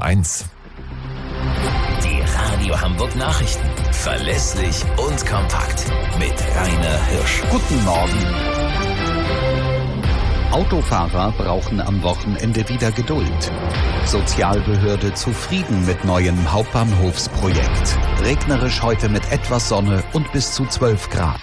A1. Die Radio Hamburg Nachrichten. Verlässlich und kompakt. Mit Rainer Hirsch. Guten Morgen. Autofahrer brauchen am Wochenende wieder Geduld. Sozialbehörde zufrieden mit neuem Hauptbahnhofsprojekt. Regnerisch heute mit etwas Sonne und bis zu 12 Grad.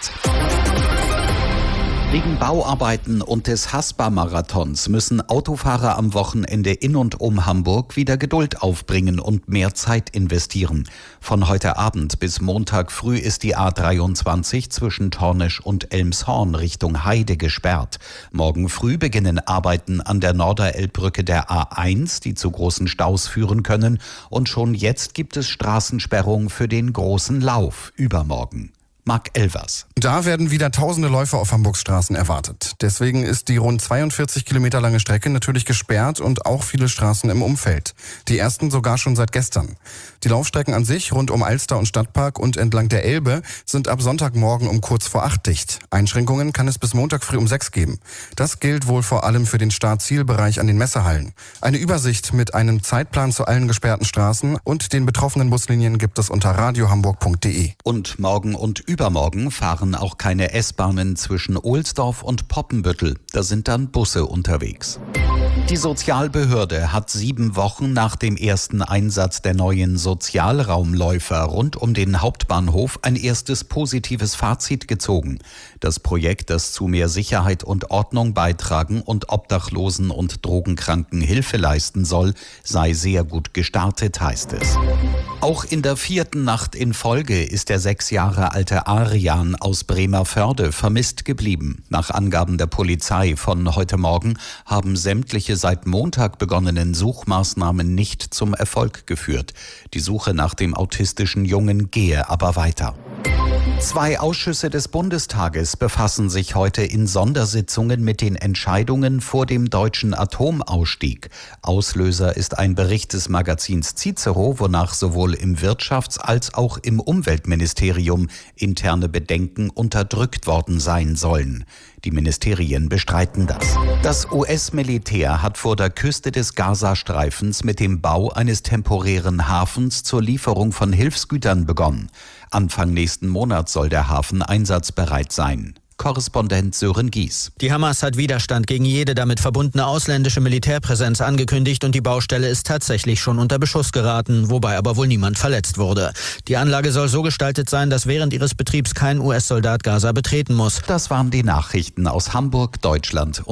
Wegen Bauarbeiten und des Haspa-Marathons müssen Autofahrer am Wochenende in und um Hamburg wieder Geduld aufbringen und mehr Zeit investieren. Von heute Abend bis Montag früh ist die A23 zwischen Tornisch und Elmshorn Richtung Heide gesperrt. Morgen früh beginnen Arbeiten an der Norderelbbrücke der A1, die zu großen Staus führen können. Und schon jetzt gibt es Straßensperrungen für den großen Lauf übermorgen. Marc Elvers. Da werden wieder tausende Läufer auf Hamburgs Straßen erwartet. Deswegen ist die rund 42 Kilometer lange Strecke natürlich gesperrt und auch viele Straßen im Umfeld. Die ersten sogar schon seit gestern. Die Laufstrecken an sich rund um Alster und Stadtpark und entlang der Elbe sind ab Sonntagmorgen um kurz vor 8 dicht. Einschränkungen kann es bis Montag früh um 6 geben. Das gilt wohl vor allem für den Start-Ziel-Bereich an den Messehallen. Eine Übersicht mit einem Zeitplan zu allen gesperrten Straßen und den betroffenen Buslinien gibt es unter radiohamburg.de. Und morgen und übermorgen fahren auch keine S-Bahnen zwischen Ohlsdorf und Poppenbüttel. Da sind dann Busse unterwegs. Die Sozialbehörde hat 7 Wochen nach dem ersten Einsatz der neuen Sozialraumläufer rund um den Hauptbahnhof ein erstes positives Fazit gezogen. Das Projekt, das zu mehr Sicherheit und Ordnung beitragen und Obdachlosen und Drogenkranken Hilfe leisten soll, sei sehr gut gestartet, heißt es. Auch in der 4. Nacht in Folge ist der 6 Jahre alte Arian aus Bremervörde vermisst geblieben. Nach Angaben der Polizei von heute Morgen haben sämtliche seit Montag begonnenen Suchmaßnahmen nicht zum Erfolg geführt. Die Suche nach dem autistischen Jungen gehe aber weiter. 2 Ausschüsse des Bundestages befassen sich heute in Sondersitzungen mit den Entscheidungen vor dem deutschen Atomausstieg. Auslöser ist ein Bericht des Magazins Cicero, wonach sowohl im Wirtschafts- als auch im Umweltministerium interne Bedenken unterdrückt worden sein sollen. Die Ministerien bestreiten das. Das US-Militär hat vor der Küste des Gazastreifens mit dem Bau eines temporären Hafens zur Lieferung von Hilfsgütern begonnen. Anfang nächsten Monat soll der Hafen einsatzbereit sein. Korrespondent Sören Gies. Die Hamas hat Widerstand gegen jede damit verbundene ausländische Militärpräsenz angekündigt und die Baustelle ist tatsächlich schon unter Beschuss geraten, wobei aber wohl niemand verletzt wurde. Die Anlage soll so gestaltet sein, dass während ihres Betriebs kein US-Soldat Gaza betreten muss. Das waren die Nachrichten aus Hamburg, Deutschland